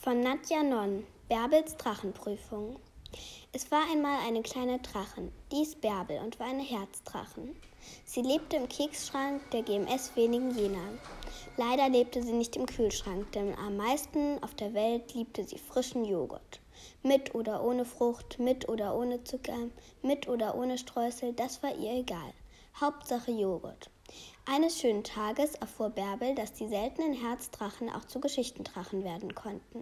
Von Nadja Nonn, Bärbels Drachenprüfung. Es war einmal eine kleine Drachin, die hieß Bärbel und war eine Herzdrachin. Sie lebte im Keksschrank der GMS Venigen-Jena. Leider lebte sie nicht im Kühlschrank, denn am meisten auf der Welt liebte sie frischen Joghurt. Mit oder ohne Frucht, mit oder ohne Zucker, mit oder ohne Streusel, das war ihr egal. Hauptsache Joghurt. Eines schönen Tages erfuhr Bärbel, dass die seltenen Herzdrachen auch zu Geschichtendrachen werden konnten.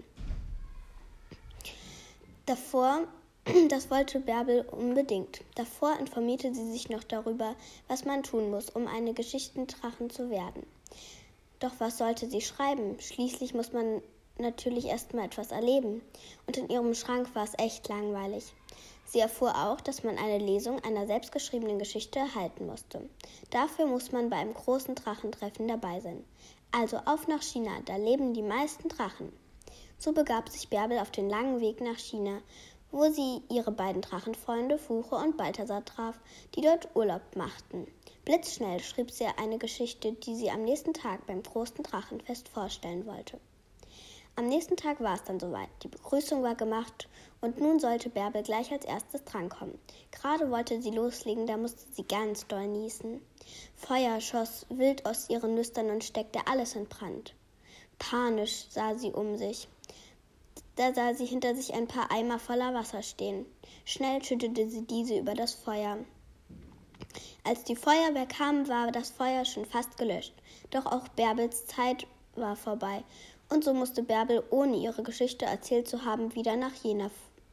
Das wollte Bärbel unbedingt. Davor informierte sie sich noch darüber, was man tun muss, um eine Geschichtendrachen zu werden. Doch was sollte sie schreiben? Schließlich muss man natürlich erst mal etwas erleben. Und in ihrem Schrank war es echt langweilig. Sie erfuhr auch, dass man eine Lesung einer selbstgeschriebenen Geschichte erhalten musste. Dafür muss man bei einem großen Drachentreffen dabei sein. Also auf nach China, da leben die meisten Drachen. So begab sich Bärbel auf den langen Weg nach China, wo sie ihre beiden Drachenfreunde Fuche und Balthasar traf, die dort Urlaub machten. Blitzschnell schrieb sie eine Geschichte, die sie am nächsten Tag beim großen Drachenfest vorstellen wollte. Am nächsten Tag war es dann soweit. Die Begrüßung war gemacht und nun sollte Bärbel gleich als erstes drankommen. Gerade wollte sie loslegen, da musste sie ganz doll niesen. Feuer schoss wild aus ihren Nüstern und steckte alles in Brand. Panisch sah sie um sich. Da sah sie hinter sich ein paar Eimer voller Wasser stehen. Schnell schüttete sie diese über das Feuer. Als die Feuerwehr kam, war das Feuer schon fast gelöscht. Doch auch Bärbels Zeit war vorbei. Und so musste Bärbel, ohne ihre Geschichte erzählt zu haben, wieder nach Jena.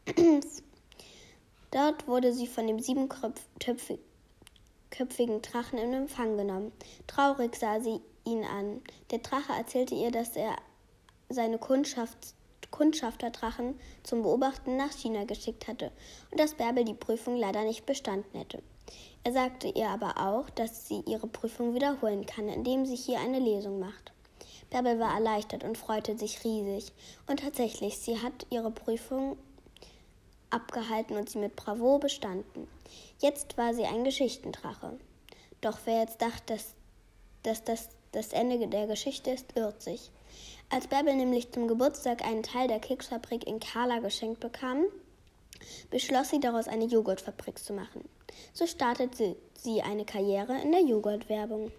Dort wurde sie von dem siebenköpfigen Drachen in Empfang genommen. Traurig sah sie ihn an. Der Drache erzählte ihr, dass er seine Kundschafterdrachen zum Beobachten nach China geschickt hatte und dass Bärbel die Prüfung leider nicht bestanden hätte. Er sagte ihr aber auch, dass sie ihre Prüfung wiederholen kann, indem sie hier eine Lesung macht. Bärbel war erleichtert und freute sich riesig. Und tatsächlich, sie hat ihre Prüfung abgehalten und sie mit Bravour bestanden. Jetzt war sie ein Geschichtendrache. Doch wer jetzt dachte, dass das Ende der Geschichte ist, irrt sich. Als Bärbel nämlich zum Geburtstag einen Teil der Keksfabrik in Kala geschenkt bekam, beschloss sie daraus eine Joghurtfabrik zu machen. So startete sie eine Karriere in der Joghurtwerbung.